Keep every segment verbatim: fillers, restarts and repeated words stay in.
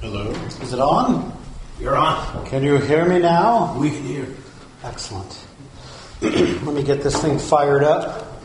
Hello. Is it on? You're on. Can you hear me now? We can hear. Excellent. Let me get this thing fired up.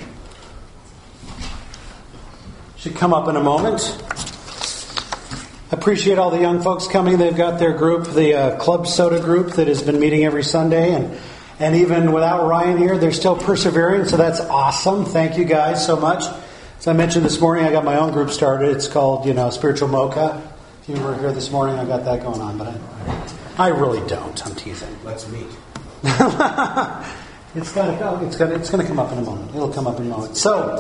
Should come up in a moment. Appreciate all the young folks coming. They've got their group, the uh, Club Soda group that has been meeting every Sunday. And, and even without Ryan here, they're still persevering. So that's awesome. Thank you guys so much. As I mentioned this morning, I got my own group started. It's called, you know, Spiritual Mocha. If you were here this morning, I got that going on. But I, I really don't. I'm teasing. Let's meet. It's got to It's got. It's going to come up in a moment. It'll come up in a moment. So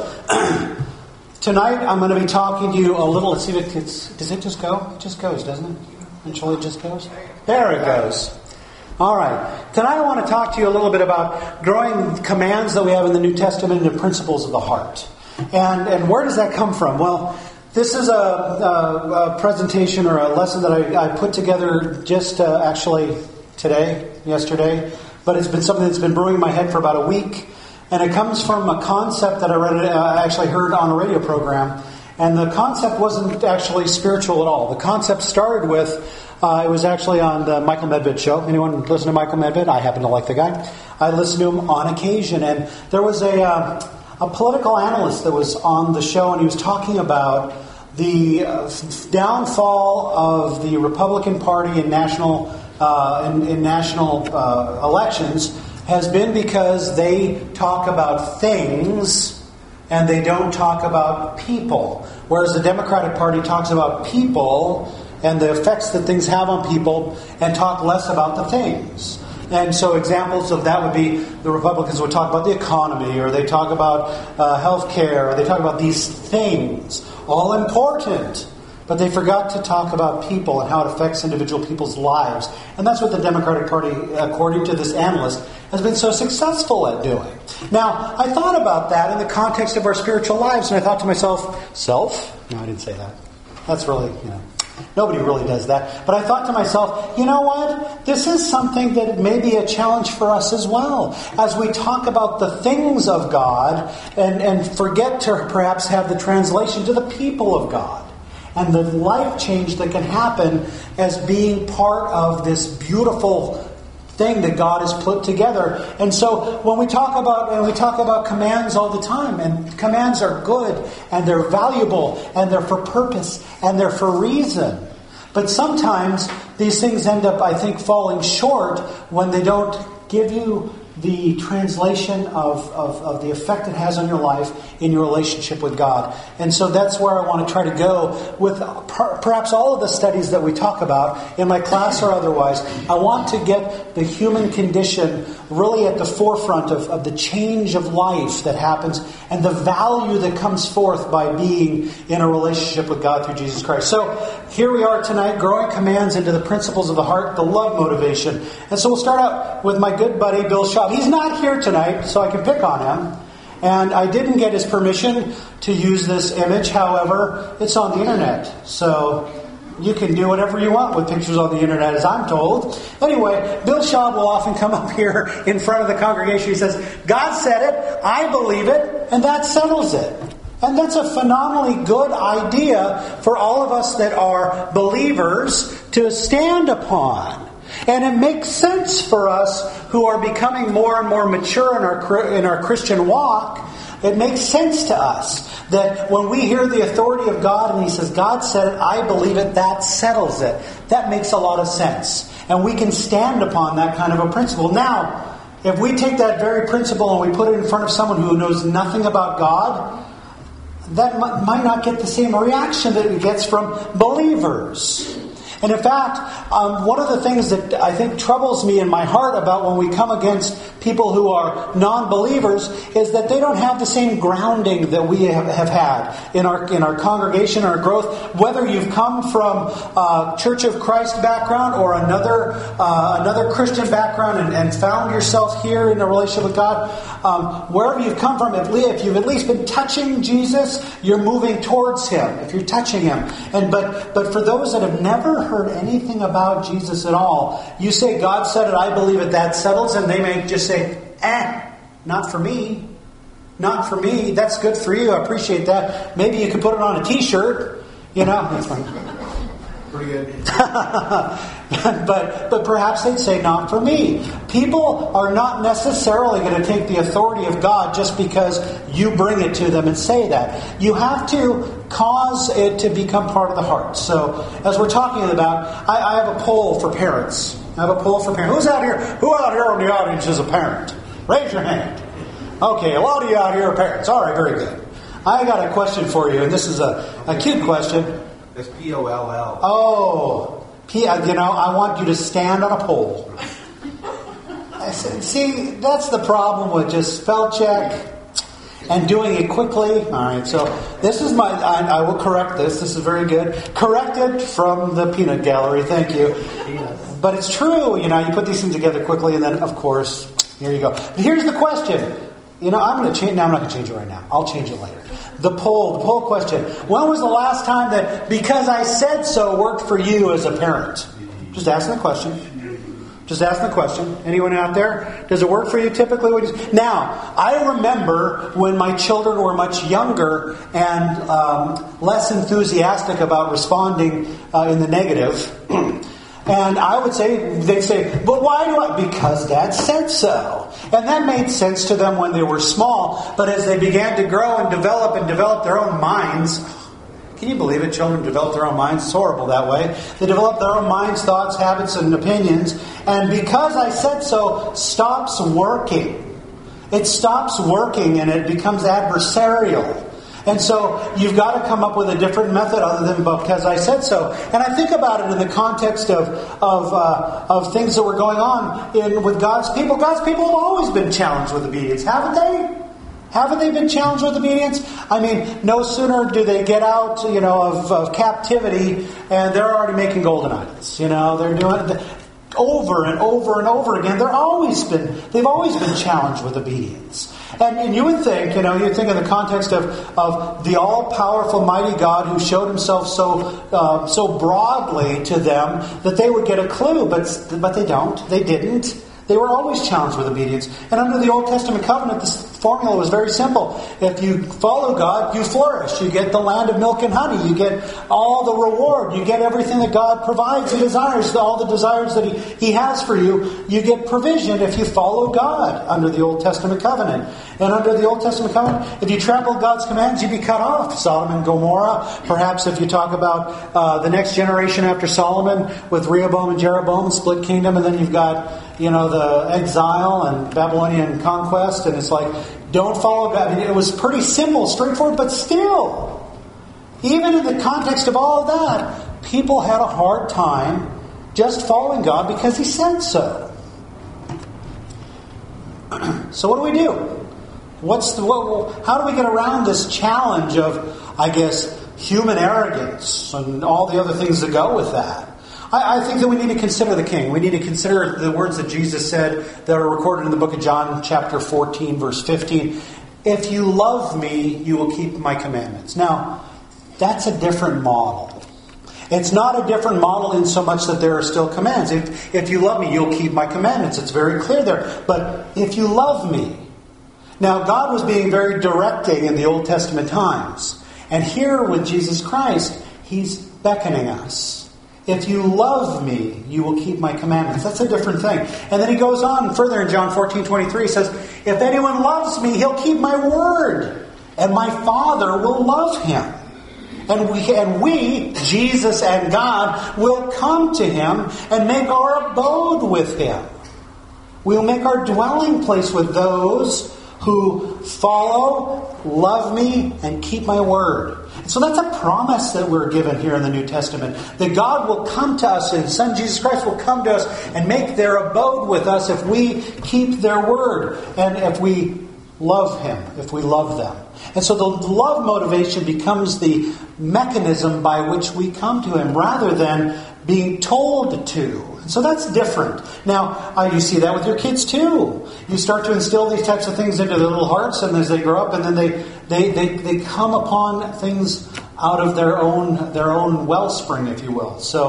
tonight I'm going to be talking to you a little. Let's see if it's. Does it just go? It just goes, doesn't it? Eventually, it just goes. There it goes. All right. Tonight I want to talk to you a little bit about growing commands that we have in the New Testament and the principles of the heart. And and where does that come from? Well, this is a, a, a presentation or a lesson that I, I put together just uh, actually today, yesterday. But it's been something that's been brewing in my head for about a week. And it comes from a concept that I read, uh, actually heard on a radio program. And the concept wasn't actually spiritual at all. The concept started with, uh, it was actually on the Michael Medved show. Anyone listen to Michael Medved? I happen to like the guy. I listen to him on occasion. And there was a, uh, a political analyst that was on the show, and he was talking about the uh, downfall of the Republican Party in national Uh, in, in national uh, elections has been because they talk about things and they don't talk about people. Whereas the Democratic Party talks about people and the effects that things have on people and talk less about the things. And so examples of that would be the Republicans would talk about the economy, or they talk about uh, health care, or they talk about these things, all important. But they forgot to talk about people and how it affects individual people's lives. And that's what the Democratic Party, according to this analyst, has been so successful at doing. Now, I thought about that in the context of our spiritual lives, and I thought to myself, self? No, I didn't say that. That's really, you know, nobody really does that. But I thought to myself, you know what? This is something that may be a challenge for us as well. As we talk about the things of God and, and forget to perhaps have the translation to the people of God. And the life change that can happen as being part of this beautiful thing that God has put together. And so when we talk about and we talk about commands all the time, and commands are good and they're valuable and they're for purpose and they're for reason. But sometimes these things end up, I think, falling short when they don't give you the translation of, of, of the effect it has on your life in your relationship with God. And so that's where I want to try to go with per, perhaps all of the studies that we talk about in my class or otherwise. I want to get the human condition really at the forefront of, of the change of life that happens and the value that comes forth by being in a relationship with God through Jesus Christ. So here we are tonight, growing commands into the principles of the heart, the love motivation. And so we'll start out with my good buddy, Bill Schaub. He's not here tonight, so I can pick on him. And I didn't get his permission to use this image. However, it's on the internet. So you can do whatever you want with pictures on the internet, as I'm told. Anyway, Bill Schaub will often come up here in front of the congregation. He says, God said it, I believe it, and that settles it. And that's a phenomenally good idea for all of us that are believers to stand upon. And it makes sense for us who are becoming more and more mature in our in our Christian walk. It makes sense to us that when we hear the authority of God and He says, God said it, I believe it, that settles it. That makes a lot of sense. And we can stand upon that kind of a principle. Now, if we take that very principle and we put it in front of someone who knows nothing about God, that might not get the same reaction that it gets from believers. And in fact, um, one of the things that I think troubles me in my heart about when we come against people who are non-believers is that they don't have the same grounding that we have, have had in our in our congregation, our growth. Whether you've come from a Church of Christ background or another uh, another Christian background and, and found yourself here in a relationship with God, um, wherever you've come from, if, if you've at least been touching Jesus, you're moving towards Him. If you're touching Him, and but but for those that have never heard heard anything about Jesus at all, you say, God said it, I believe it, that settles, and they may just say, eh, not for me. Not for me. That's good for you. I appreciate that. Maybe you could put it on a t-shirt. You know, that's fine. Pretty good. but but perhaps they'd say, not for me. People are not necessarily going to take the authority of God just because you bring it to them and say that. You have to cause it to become part of the heart. So, as we're talking about, I, I have a poll for parents. I have a poll for parents. Who's out here? Who out here in the audience is a parent? Raise your hand. Okay, a lot of you out here are parents. All right, very good. I got a question for you, and this is a, a cute question. It's P O L L. Oh, P, you know, I want you to stand on a pole. I said, see, that's the problem with just spell check and doing it quickly. All right, so this is my, I, I will correct this. This is very good. Corrected from the peanut gallery. Thank you. But it's true, you know, you put these things together quickly, and then, of course, here you go. But here's the question. You know, I'm going to change, no, I'm not going to change it right now. I'll change it later. The poll, the poll question. When was the last time that because I said so worked for you as a parent? Just asking the question. Just asking the question. Anyone out there? Does it work for you typically? Now, I remember when my children were much younger and um, less enthusiastic about responding uh, in the negative. And I would say, they'd say, but why do I? Because Dad said so. And that made sense to them when they were small. But as they began to grow and develop and develop their own minds, can you believe it? Children develop their own minds. It's horrible that way. They develop their own minds, thoughts, habits, and opinions. And because I said so stops working. It stops working and it becomes adversarial. And so you've got to come up with a different method other than because I said so. And I think about it in the context of of uh, of things that were going on in with God's people. God's people have always been challenged with obedience, haven't they? Haven't they been challenged with obedience? I mean, no sooner do they get out, you know, of, of captivity, and they're already making golden idols. You know, they're doing it over and over and over again. They're always been they've always been challenged with obedience. And, and you would think, you know, you'd think in the context of, of the all-powerful, mighty God who showed himself so uh, so broadly to them that they would get a clue, but but they don't. They didn't. They were always challenged with obedience. And under the Old Testament covenant, this formula was very simple. If you follow God, you flourish. You get the land of milk and honey. You get all the reward. You get everything that God provides and desires, all the desires that He, he has for you. You get provision if you follow God under the Old Testament covenant. And under the Old Testament covenant, if you trample God's commands, you'd be cut off. Sodom and Gomorrah. Perhaps if you talk about uh, the next generation after Solomon with Rehoboam and Jeroboam, split kingdom, and then you've got, you know, the exile and Babylonian conquest, and it's like, don't follow God. I mean, it was pretty simple, straightforward, but still, even in the context of all of that, people had a hard time just following God because He said so. So what do we do? What's the, what, how do we get around this challenge of, I guess, human arrogance and all the other things that go with that? I, I think that we need to consider the King. We need to consider the words that Jesus said that are recorded in the book of John, chapter fourteen, verse fifteen. If you love me, you will keep my commandments. Now, that's a different model. It's not a different model in so much that there are still commands. If, if you love me, you'll keep my commandments. It's very clear there. But if you love me... Now, God was being very directing in the Old Testament times. And here with Jesus Christ, He's beckoning us. If you love me, you will keep my commandments. That's a different thing. And then He goes on further in John fourteen twenty-three. He says, if anyone loves me, he'll keep my word. And my Father will love him. And we, and we, Jesus and God, will come to Him and make our abode with Him. We'll make our dwelling place with those who follow, love me, and keep my word. So that's a promise that we're given here in the New Testament. That God will come to us, and His Son Jesus Christ will come to us and make their abode with us if we keep their word. And if we love Him, if we love them. And so the love motivation becomes the mechanism by which we come to Him rather than being told to. So that's different. Now, uh, you see that with your kids too. You start to instill these types of things into their little hearts, and as they grow up, and then they they, they, they come upon things out of their own their own wellspring, if you will. So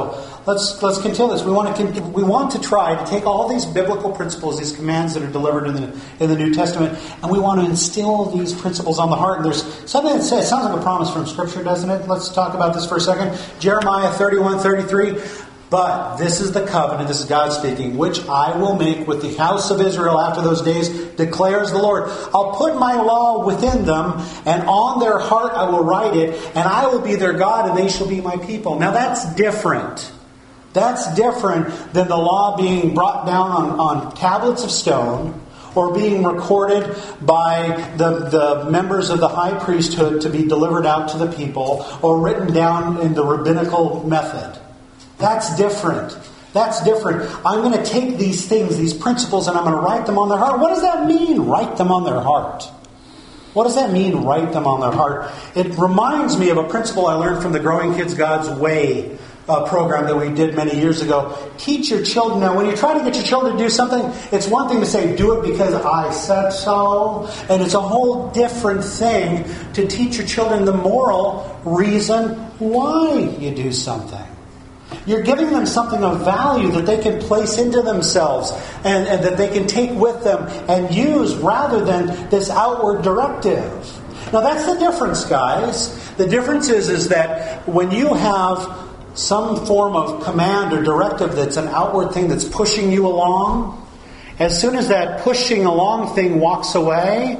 let's let's continue this. We want to we want to try to take all these biblical principles, these commands that are delivered in the in the New Testament, and we want to instill these principles on the heart. And there's something that says, it sounds like a promise from Scripture, doesn't it? Let's talk about this for a second. Jeremiah thirty-one thirty-three. But this is the covenant, this is God speaking, which I will make with the house of Israel after those days, declares the Lord. I'll put my law within them, and on their heart I will write it, and I will be their God, and they shall be my people. Now that's different. That's different than the law being brought down on, on tablets of stone, or being recorded by the, the members of the high priesthood to be delivered out to the people, or written down in the rabbinical method. That's different. That's different. I'm going to take these things, these principles, and I'm going to write them on their heart. What does that mean, write them on their heart? What does that mean, write them on their heart? It reminds me of a principle I learned from the Growing Kids God's Way uh, program that we did many years ago. Teach your children. Now, when you try to get your children to do something, it's one thing to say, do it because I said so. And it's a whole different thing to teach your children the moral reason why you do something. You're giving them something of value that they can place into themselves and, and that they can take with them and use rather than this outward directive. Now that's the difference, guys. The difference is, is that when you have some form of command or directive that's an outward thing that's pushing you along, as soon as that pushing along thing walks away,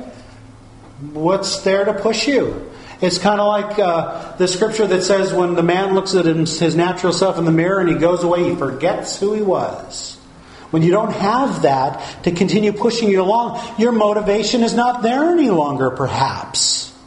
what's there to push you? It's kind of like uh, the scripture that says when the man looks at his natural self in the mirror and he goes away, he forgets who he was. When you don't have that to continue pushing you along, your motivation is not there any longer, perhaps.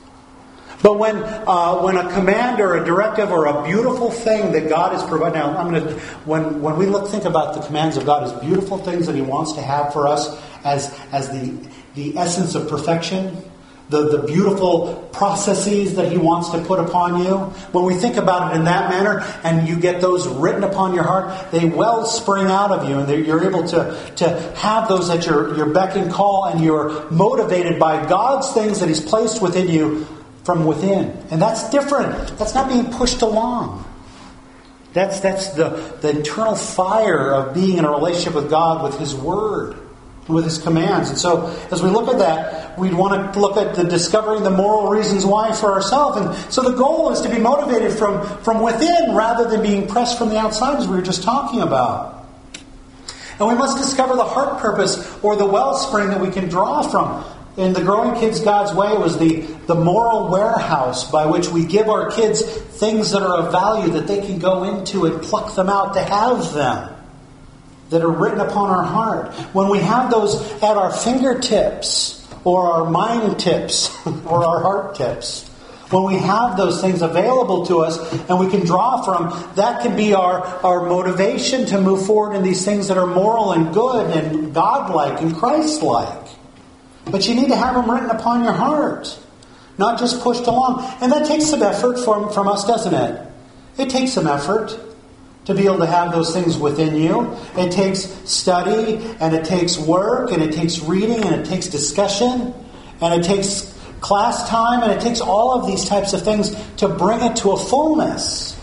But when uh, when a command or a directive or a beautiful thing that God has provided, now I'm going to when when we look think about the commands of God as beautiful things that He wants to have for us as as the the essence of perfection. The, the beautiful processes that He wants to put upon you. When we think about it in that manner and you get those written upon your heart, they well spring out of you and you're able to, to have those at your, your beck and call, and you're motivated by God's things that He's placed within you from within. And that's different. That's not being pushed along. That's, that's the, the internal fire of being in a relationship with God, with His Word, with His commands. And so as we look at that, we want to look at the discovering the moral reasons why for ourselves. And so the goal is to be motivated from, from within rather than being pressed from the outside, as we were just talking about. And we must discover the heart purpose or the wellspring that we can draw from. In the Growing Kids God's Way, it was the, the moral warehouse by which we give our kids things that are of value that they can go into and pluck them out to have them, that are written upon our heart. When we have those at our fingertips, or our mind tips, or our heart tips, when we have those things available to us and we can draw from, that can be our, our motivation to move forward in these things that are moral and good and godlike and Christ-like. But you need to have them written upon your heart, not just pushed along. And that takes some effort from, from us, doesn't it? It takes some effort to be able to have those things within you. It takes study, and it takes work, and it takes reading, and it takes discussion, and it takes class time, and it takes all of these types of things to bring it to a fullness.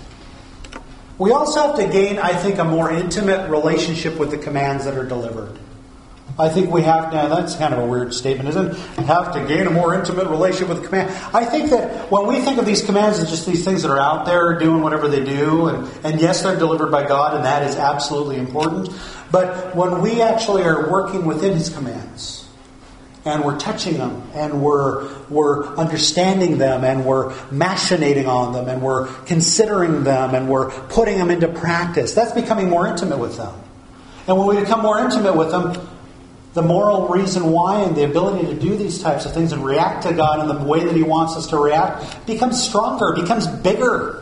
We also have to gain, I think, a more intimate relationship with the commands that are delivered. I think we have, now that's kind of a weird statement, isn't it? Have to gain a more intimate relationship with the command. I think that when we think of these commands as just these things that are out there doing whatever they do, and, and yes, they're delivered by God, and that is absolutely important. But when we actually are working within His commands, and we're touching them, and we're we're understanding them, and we're machinating on them, and we're considering them, and we're putting them into practice, that's becoming more intimate with them. And when we become more intimate with them, the moral reason why and the ability to do these types of things and react to God in the way that He wants us to react becomes stronger, becomes bigger.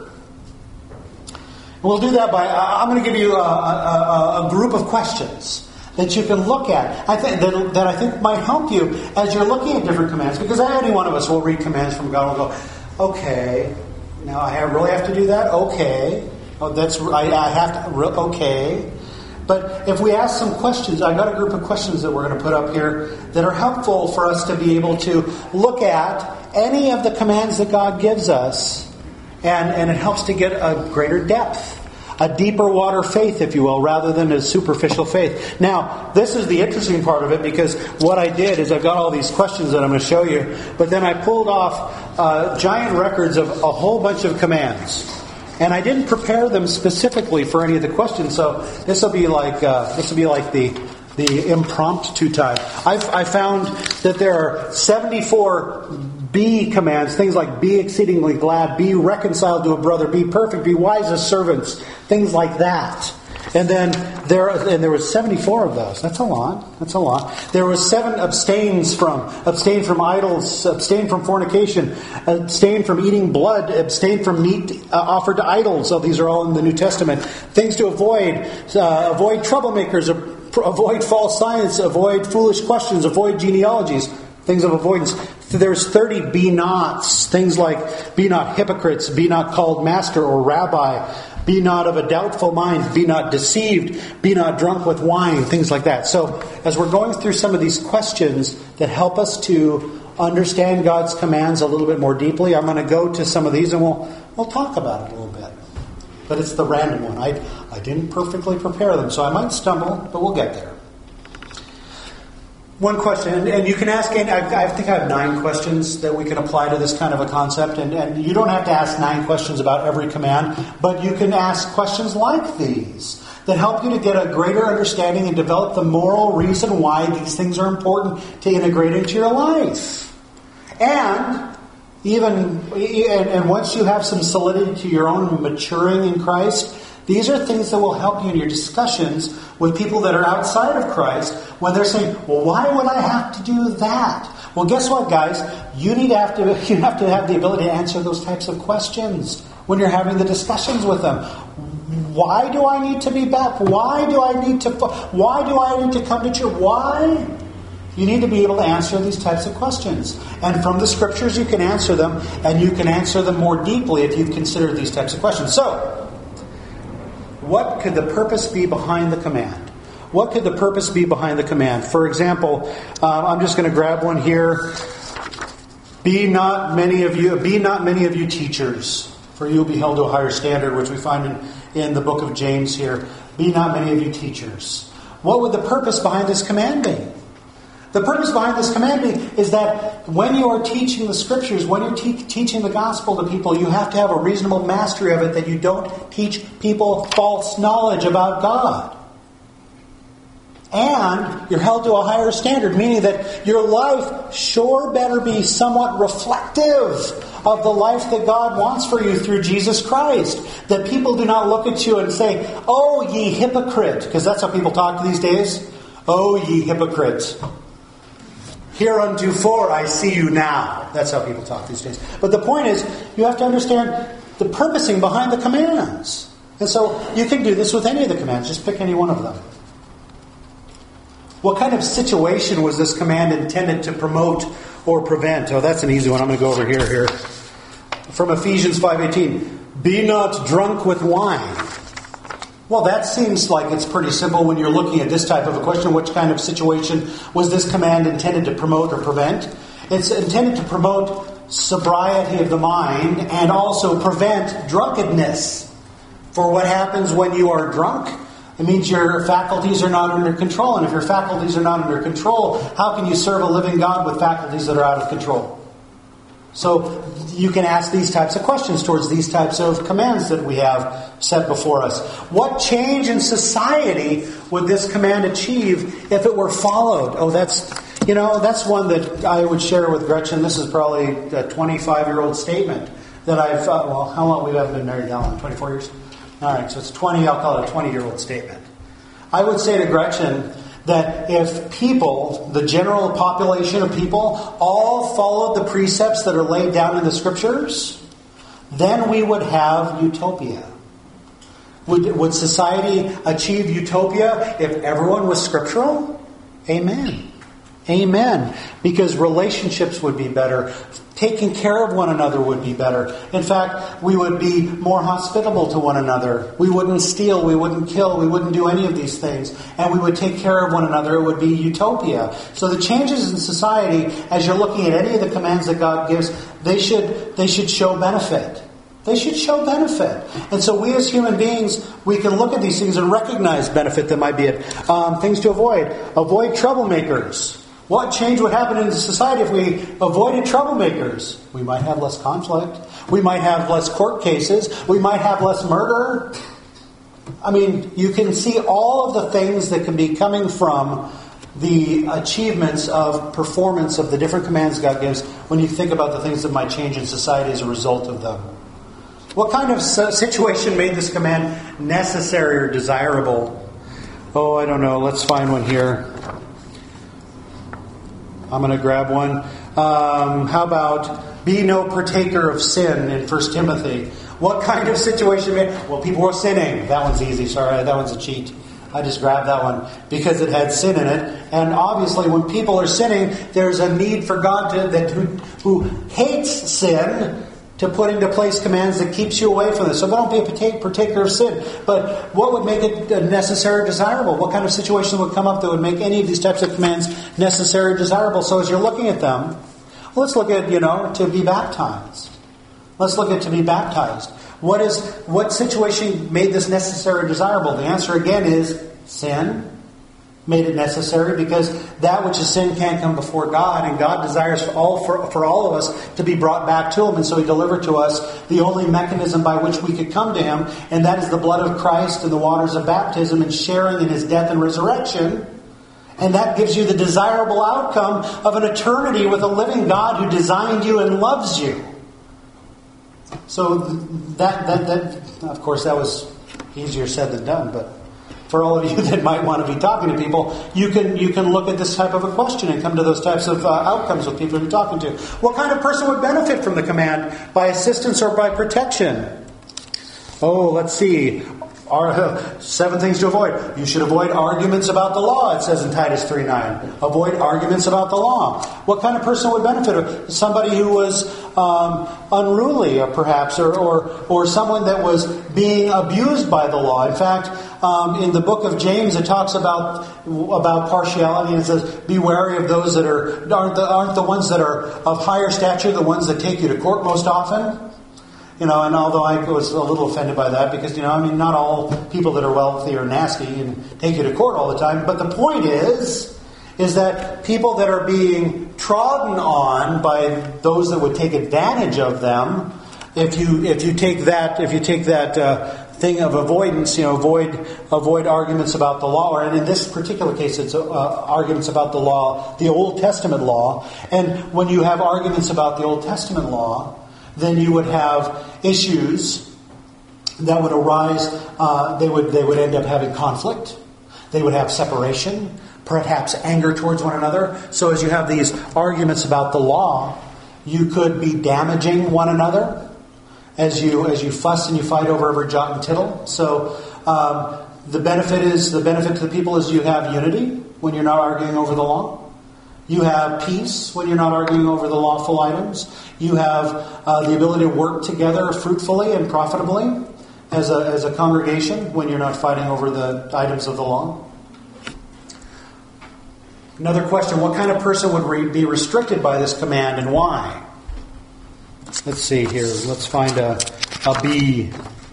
And we'll do that by, I'm going to give you a, a, a group of questions that you can look at. I think that, that I think might help you as you're looking at different commands. Because any one of us will read commands from God and will go, okay, now I really have to do that? Okay. Oh, that's I, I have to, okay. But if we ask some questions, I've got a group of questions that we're going to put up here that are helpful for us to be able to look at any of the commands that God gives us, and, and it helps to get a greater depth a deeper water faith, if you will, rather than a superficial faith. Now, this is the interesting part of it, because what I did is I've got all these questions that I'm going to show you, but then I pulled off uh, giant records of a whole bunch of commands. And I didn't prepare them specifically for any of the questions, so this will be like uh, this will be like the the impromptu time. I've, I found that there are seventy-four be commands, things like be exceedingly glad, be reconciled to a brother, be perfect, be wise as servants, things like that. And then there and there was seventy-four of those. That's a lot. That's a lot. There was seven abstains from. Abstain from idols, abstain from fornication, abstain from eating blood, abstain from meat uh, offered to idols. So these are all in the New Testament. Things to avoid, uh, avoid troublemakers, avoid false science, avoid foolish questions, avoid genealogies, things of avoidance. There's thirty be nots, things like be not hypocrites, be not called master or rabbi, be not of a doubtful mind, be not deceived, be not drunk with wine, things like that. So as we're going through some of these questions that help us to understand God's commands a little bit more deeply, I'm going to go to some of these and we'll we'll talk about it a little bit. But it's the random one. I I didn't perfectly prepare them, so I might stumble, but we'll get there. One question, and you can ask, and I, I think I have nine questions that we can apply to this kind of a concept, and, and you don't have to ask nine questions about every command, but you can ask questions like these that help you to get a greater understanding and develop the moral reason why these things are important to integrate into your life. And even and, and once you have some solidity to your own maturing in Christ, these are things that will help you in your discussions with people that are outside of Christ when they're saying, well, why would I have to do that? Well, guess what, guys? You need to have to, you have to have the ability to answer those types of questions when you're having the discussions with them. Why do I need to be back? Why do I need to, why do I need to come to church? Why? You need to be able to answer these types of questions. And from the Scriptures you can answer them, and you can answer them more deeply if you've considered these types of questions. So, what could the purpose be behind the command? What could the purpose be behind the command? For example, uh, I'm just going to grab one here. Be not many of you, be not many of you teachers, for you will be held to a higher standard, which we find in, in the book of James here. Be not many of you teachers. What would the purpose behind this command be? The purpose behind this command is that when you are teaching the Scriptures, when you're te- teaching the gospel to people, you have to have a reasonable mastery of it, that you don't teach people false knowledge about God. And you're held to a higher standard, meaning that your life sure better be somewhat reflective of the life that God wants for you through Jesus Christ. That people do not look at you and say, "Oh, ye hypocrite," because that's how people talk these days. "Oh, ye hypocrite. Hereunto I see you now." That's how people talk these days. But the point is, you have to understand the purposing behind the commands. And so you can do this with any of the commands. Just pick any one of them. What kind of situation was this command intended to promote or prevent? Oh, that's an easy one. I'm going to go over here. Here, from Ephesians five eighteen. Be not drunk with wine. Well, that seems like it's pretty simple when you're looking at this type of a question. What kind of situation was this command intended to promote or prevent? It's intended to promote sobriety of the mind and also prevent drunkenness. For what happens when you are drunk? It means your faculties are not under control. And if your faculties are not under control, how can you serve a living God with faculties that are out of control? So you can ask these types of questions towards these types of commands that we have set before us. What change in society would this command achieve if it were followed? Oh, that's, you know, that's one that I would share with Gretchen. This is probably a twenty-five-year-old statement that I've, uh, well, how long we haven't been married now? twenty-four years? All right, so it's twenty, I'll call it a twenty-year-old statement. I would say to Gretchen that if people, the general population of people, all followed the precepts that are laid down in the Scriptures, then we would have utopia. Would, would society achieve utopia if everyone was scriptural? Amen. Amen. Because relationships would be better. Taking care of one another would be better. In fact, we would be more hospitable to one another. We wouldn't steal, we wouldn't kill, we wouldn't do any of these things. And we would take care of one another. It would be utopia. So the changes in society, as you're looking at any of the commands that God gives, they should they should show benefit. They should show benefit. And so we as human beings, we can look at these things and recognize benefit that might be it. Um, things to avoid. Avoid troublemakers. What change would happen in society if we avoided troublemakers? We might have less conflict. We might have less court cases. We might have less murder. I mean, you can see all of the things that can be coming from the achievements of performance of the different commands God gives when you think about the things that might change in society as a result of them. What kind of situation made this command necessary or desirable? Oh, I don't know. Let's find one here. I'm going to grab one. Um, how about be no partaker of sin in First Timothy? What kind of situation made... Well, people were sinning. That one's easy. Sorry, that one's a cheat. I just grabbed that one because it had sin in it. And obviously when people are sinning, there's a need for God to, that who, who hates sin to put into place commands that keeps you away from this. So don't be a partaker of sin. But what would make it necessary or desirable? What kind of situation would come up that would make any of these types of commands necessary or desirable? So as you're looking at them, let's look at, you know, to be baptized. Let's look at to be baptized. What is what situation made this necessary or desirable? The answer again is sin. Made it necessary because that which is sin can't come before God, and God desires for all for, for all of us to be brought back to Him, and so He delivered to us the only mechanism by which we could come to Him, and that is the blood of Christ and the waters of baptism and sharing in His death and resurrection. And that gives you the desirable outcome of an eternity with a living God who designed you and loves you. So that that that of course that was easier said than done, but for all of you that might want to be talking to people, you can you can look at this type of a question and come to those types of uh, outcomes with people you're talking to. What kind of person would benefit from the command? By assistance or by protection? Oh, let's see. Our, uh, seven things to avoid. You should avoid arguments about the law, it says in Titus three nine. Avoid arguments about the law. What kind of person would benefit? Somebody who was um, unruly, or perhaps, or, or or someone that was being abused by the law. In fact, um, in the book of James, it talks about about partiality, and it says, "Be wary of those that are aren't the, aren't the ones that are of higher stature, the ones that take you to court most often." You know, and although I was a little offended by that because, you know, I mean, not all people that are wealthy are nasty and take you to court all the time. But the point is, is that people that are being trodden on by those that would take advantage of them, if you if you take that if you take that uh, thing of avoidance, you know, avoid avoid arguments about the law, or and in this particular case, it's uh, arguments about the law, the Old Testament law. And when you have arguments about the Old Testament law, then you would have issues that would arise. Uh, they would they would end up having conflict. They would have separation, perhaps anger towards one another. So as you have these arguments about the law, you could be damaging one another as you as you fuss and you fight over every jot and tittle. So um, the benefit is the benefit to the people is you have unity when you're not arguing over the law. You have peace when you're not arguing over the lawful items. You have uh, the ability to work together fruitfully and profitably as a, as a congregation when you're not fighting over the items of the law. Another question, what kind of person would re- be restricted by this command and why? Let's see here. Let's find a, a B.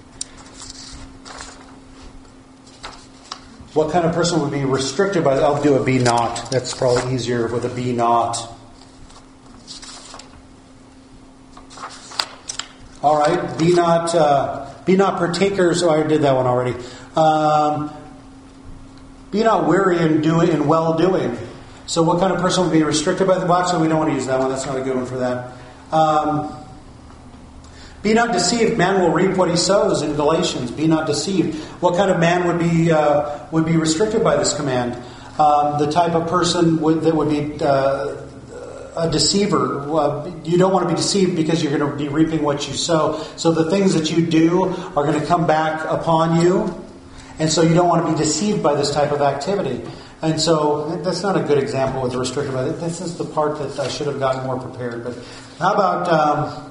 What kind of person would be restricted by... I'll do a B naught. That's probably easier with a B naught. All right. Be not, uh, be not partakers... Oh, I did that one already. Um, be not weary in doing in well-doing. So what kind of person would be restricted by the box? So we don't want to use that one. That's not a good one for that. Um, Be not deceived, man will reap what he sows in Galatians. Be not deceived. What kind of man would be uh, would be restricted by this command? Um, the type of person would, that would be uh, a deceiver. Uh, you don't want to be deceived because you're going to be reaping what you sow. So the things that you do are going to come back upon you. And so you don't want to be deceived by this type of activity. And so that's not a good example with restricted by it. This is the part that I should have gotten more prepared. But how about... Um,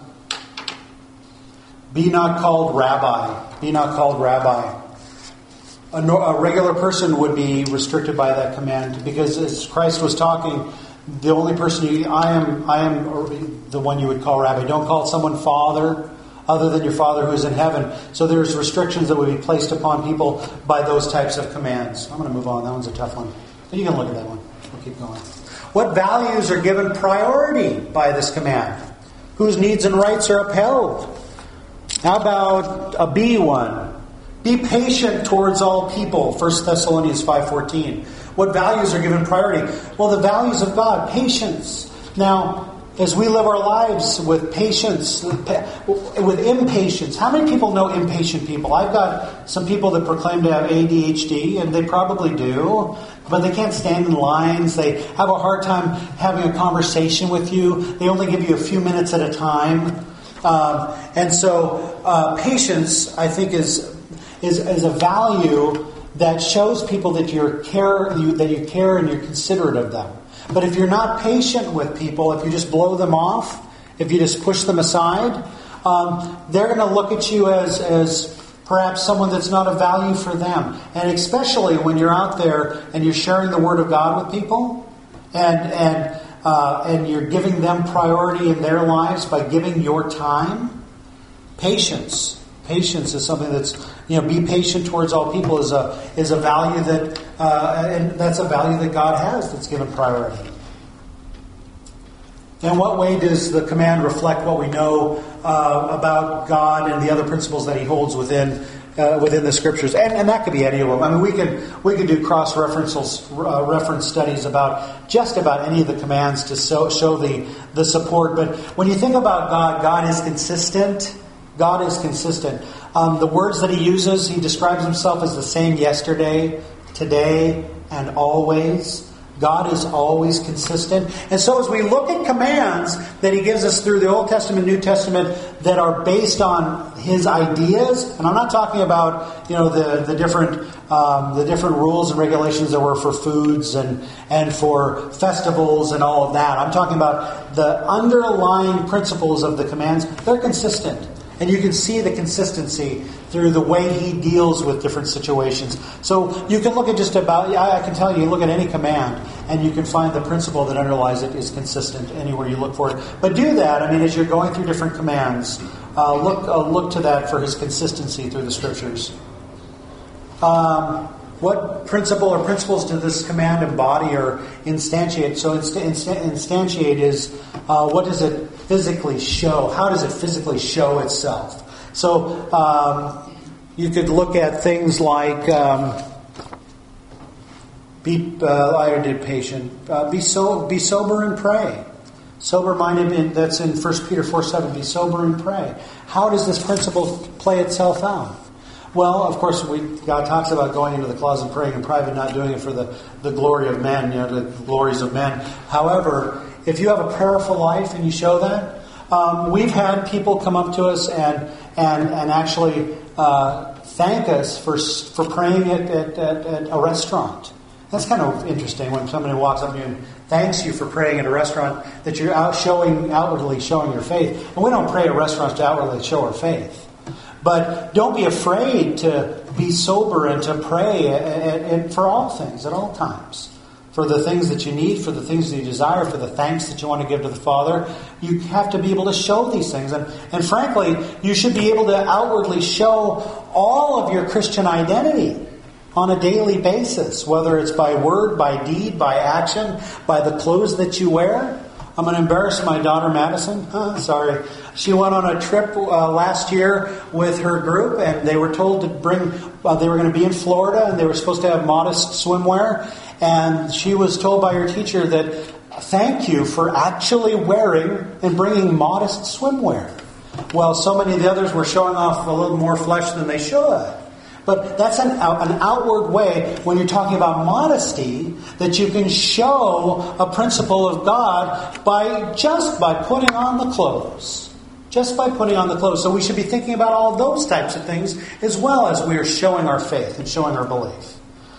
Be not called rabbi. Be not called rabbi. A, no, a regular person would be restricted by that command because as Christ was talking, the only person you, I am, I am the one you would call rabbi. Don't call someone father other than your Father who is in heaven. So there's restrictions that would be placed upon people by those types of commands. I'm going to move on. That one's a tough one. But you can look at that one. We'll keep going. What values are given priority by this command? Whose needs and rights are upheld? How about a B one? Be patient towards all people. First Thessalonians five fourteen. What values are given priority? Well, the values of God. Patience. Now, as we live our lives with patience, with impatience. How many people know impatient people? I've got some people that proclaim to have A D H D, and they probably do, but they can't stand in lines. They have a hard time having a conversation with you. They only give you a few minutes at a time. Um, and so uh, patience, I think, is, is is a value that shows people that you're care you, that you care and you're considerate of them. But if you're not patient with people, if you just blow them off, if you just push them aside, um, they're going to look at you as as perhaps someone that's not of value for them. And especially when you're out there and you're sharing the Word of God with people, and and uh, and you're giving them priority in their lives by giving your time. Patience. Patience is something that's, you know, be patient towards all people is a is a value that, uh, and that's a value that God has that's given priority. In what way does the command reflect what we know uh, about God and the other principles that He holds within uh, within the Scriptures? And, and that could be any of them. I mean, we can we can do cross reference uh, reference studies about just about any of the commands to so, show the the support. But when you think about God, God is consistent. God is consistent. Um, the words that He uses, He describes Himself as the same yesterday, today, and always. God is always consistent. And so as we look at commands that He gives us through the Old Testament, New Testament, that are based on His ideas, and I'm not talking about, you know, the, the different um, the different rules and regulations there were for foods and, and for festivals and all of that. I'm talking about the underlying principles of the commands. They're consistent. And you can see the consistency through the way He deals with different situations. So you can look at just about, I can tell you, you look at any command and you can find the principle that underlies it is consistent anywhere you look for it. But do that, I mean, as you're going through different commands, uh, look uh, look to that for His consistency through the Scriptures. Um, what principle or principles does this command embody or instantiate? So insta- insta- instantiate is, uh, what does it physically show? How does it physically show itself? So um, you could look at things like um, be uh, I did patient, uh, be so be sober and pray. Sober minded. That's in First Peter four seven. Be sober and pray. How does this principle play itself out? Well, of course, we, God talks about going into the closet and praying in private, not doing it for the, the glory of men, you know, the glories of men. However, if you have a prayerful life and you show that, um, we've had people come up to us and and and actually uh, thank us for for praying at, at, at, at a restaurant. That's kind of interesting when somebody walks up to you and thanks you for praying at a restaurant, that you're out showing outwardly showing your faith. And we don't pray at restaurants to outwardly show our faith. But don't be afraid to be sober and to pray and, and for all things, at all times. For the things that you need, for the things that you desire, for the thanks that you want to give to the Father. You have to be able to show these things. And, and frankly, you should be able to outwardly show all of your Christian identity on a daily basis, whether it's by word, by deed, by action, by the clothes that you wear. I'm going to embarrass my daughter, Madison. Huh, sorry. She went on a trip uh, last year with her group, and they were told to bring, uh, they were going to be in Florida, and they were supposed to have modest swimwear. And she was told by her teacher that, thank you for actually wearing and bringing modest swimwear. Well, so many of the others were showing off a little more flesh than they should. But that's an, an outward way, when you're talking about modesty, that you can show a principle of God by just by putting on the clothes. Just by putting on the clothes. So we should be thinking about all those types of things as well as we are showing our faith and showing our belief.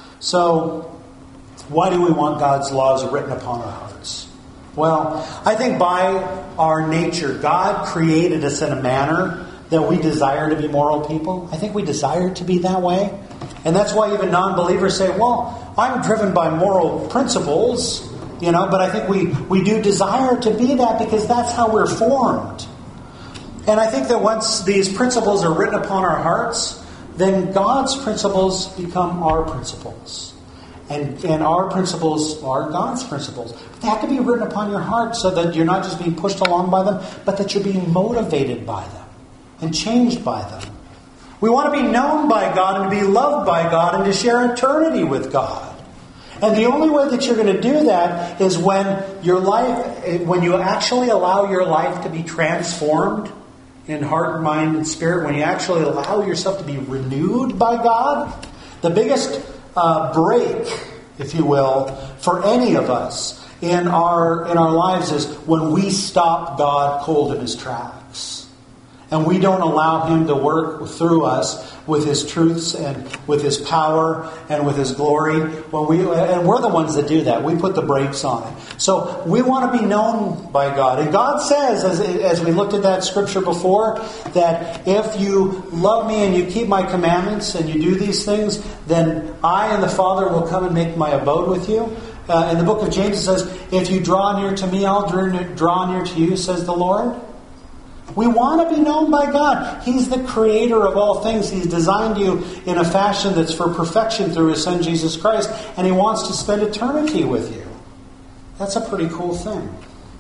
So, why do we want God's laws written upon our hearts? Well, I think by our nature, God created us in a manner that we desire to be moral people. I think we desire to be that way. And that's why even non-believers say, well, I'm driven by moral principles, you know, but I think we, we do desire to be that because that's how we're formed. And I think that once these principles are written upon our hearts, then God's principles become our principles. And, and our principles are God's principles. They have to be written upon your heart so that you're not just being pushed along by them, but that you're being motivated by them and changed by them. We want to be known by God and to be loved by God and to share eternity with God. And the only way that you're going to do that is when your life, when you actually allow your life to be transformed in heart, mind, and spirit, when you actually allow yourself to be renewed by God. The biggest uh, break, if you will, for any of us in our in our lives is when we stop God cold in His tracks. And we don't allow Him to work through us with His truths and with His power and with His glory. When we and we're the ones that do that. We put the brakes on it. So we want to be known by God. And God says, as, as we looked at that scripture before, that if you love me and you keep my commandments and you do these things, then I and the Father will come and make my abode with you. Uh, in the book of James it says, if you draw near to me, I'll draw near to you, says the Lord. We want to be known by God. He's the creator of all things. He's designed you in a fashion that's for perfection through His Son, Jesus Christ. And He wants to spend eternity with you. That's a pretty cool thing.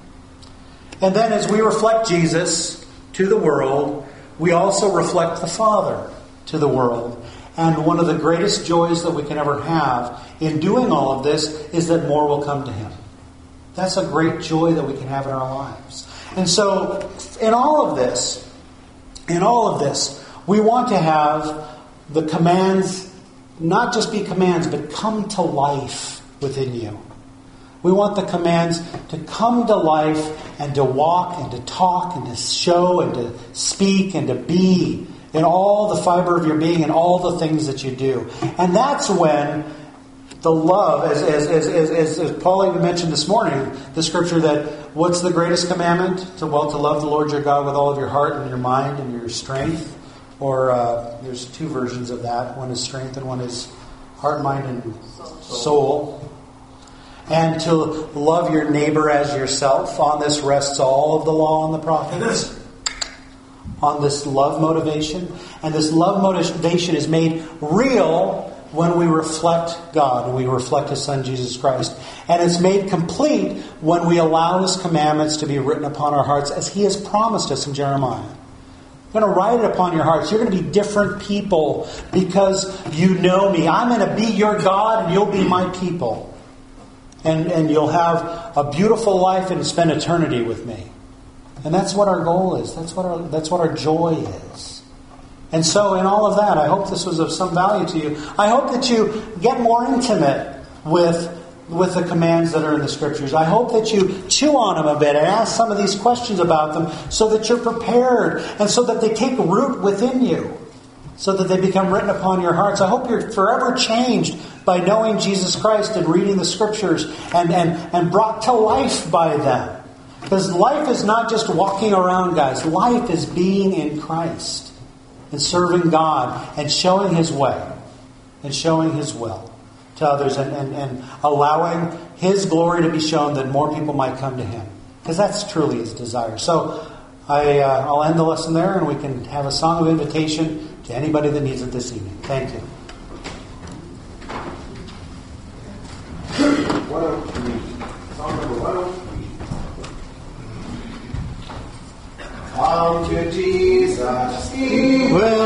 And then as we reflect Jesus to the world, we also reflect the Father to the world. And one of the greatest joys that we can ever have in doing all of this is that more will come to Him. That's a great joy that we can have in our lives. And so, in all of this, in all of this, we want to have the commands not just be commands, but come to life within you. We want the commands to come to life and to walk and to talk and to show and to speak and to be in all the fiber of your being and all the things that you do. And that's when the love, as, as, as, as, as Paul even mentioned this morning, the scripture that what's the greatest commandment? To, well, to love the Lord your God with all of your heart and your mind and your strength. Or uh, there's two versions of that. One is strength and one is heart, mind, and soul. And to love your neighbor as yourself. On this rests all of the law and the prophets. On this love motivation. And this love motivation is made real when we reflect God, when we reflect His Son, Jesus Christ. And it's made complete when we allow His commandments to be written upon our hearts as He has promised us in Jeremiah. I'm going to write it upon your hearts. You're going to be different people because you know me. I'm going to be your God and you'll be my people. And, and you'll have a beautiful life and spend eternity with me. And that's what our goal is. That's what our, that's what our joy is. And so in all of that, I hope this was of some value to you. I hope that you get more intimate with, with the commands that are in the Scriptures. I hope that you chew on them a bit and ask some of these questions about them so that you're prepared and so that they take root within you, so that they become written upon your hearts. I hope you're forever changed by knowing Jesus Christ and reading the Scriptures and, and, and brought to life by them. Because life is not just walking around, guys. Life is being in Christ. And serving God and showing His way and showing His will to others and, and, and allowing His glory to be shown that more people might come to Him. Because that's truly His desire. So I, uh, I'll end the lesson there and we can have a song of invitation to anybody that needs it this evening. Thank you. one oh three. Song number one oh three. Come to Jesus, He